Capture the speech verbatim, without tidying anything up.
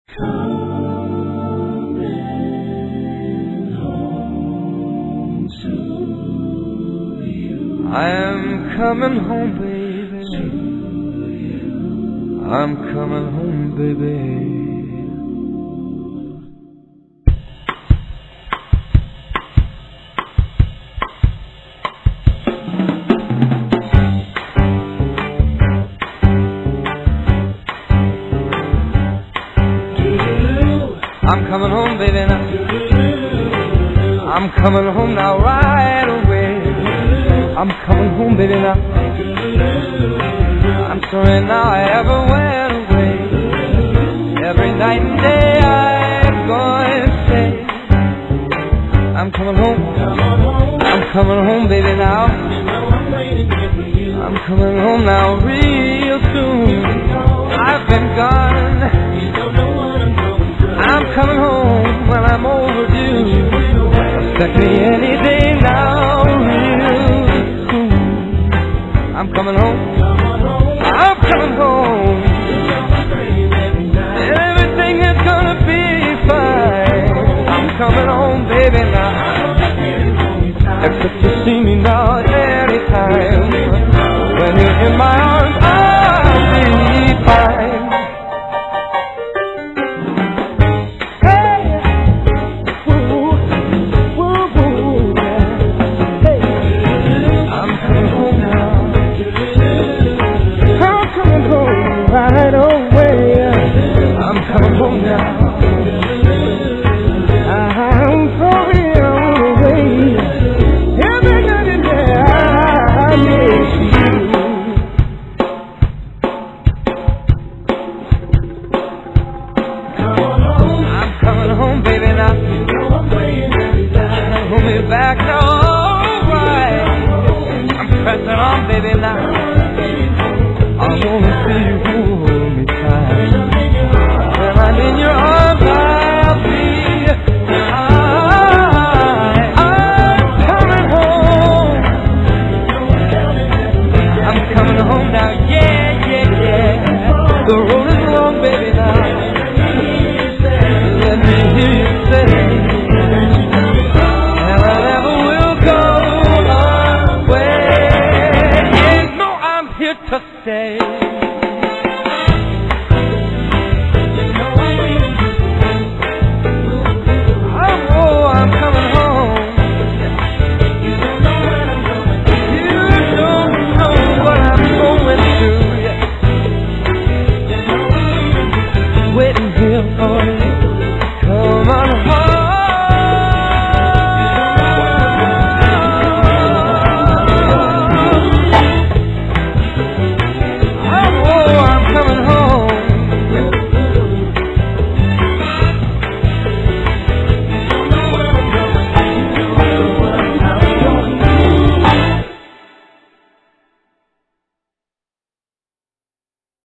I'm coming home, baby. I'm coming home, baby. I'm coming home, baby, now. I'm coming home now, right away. I'm coming home, baby, now. I'm sorry now I ever went away. Every night and day I'm going to say I'm coming home. I'm coming home, baby, now. I'm coming home now real soon. I've been gone. I'm coming home when I'm overdue. Expect me any day now, real soon. I'm coming home. I'm coming home. Everything is gonna be fine. I'm coming home, baby, now. Except you see me now anytime. When you're in my arms, I'll be fine. Right away, I'm coming home now. I'm sorry I'm away. Every night and day I miss you. I'm coming home, baby, now. Hold me back now, alright. I'm pressing on, baby, now. I wanna see you hold me tight. When I'm in your arms, I'll be high. I'm coming home. I'm coming home now, yeah, yeah, yeah. The road is long, baby, now. Let me hear you say, and I never will go away. You know I'm here to stay. Waiting here for you. Come on home.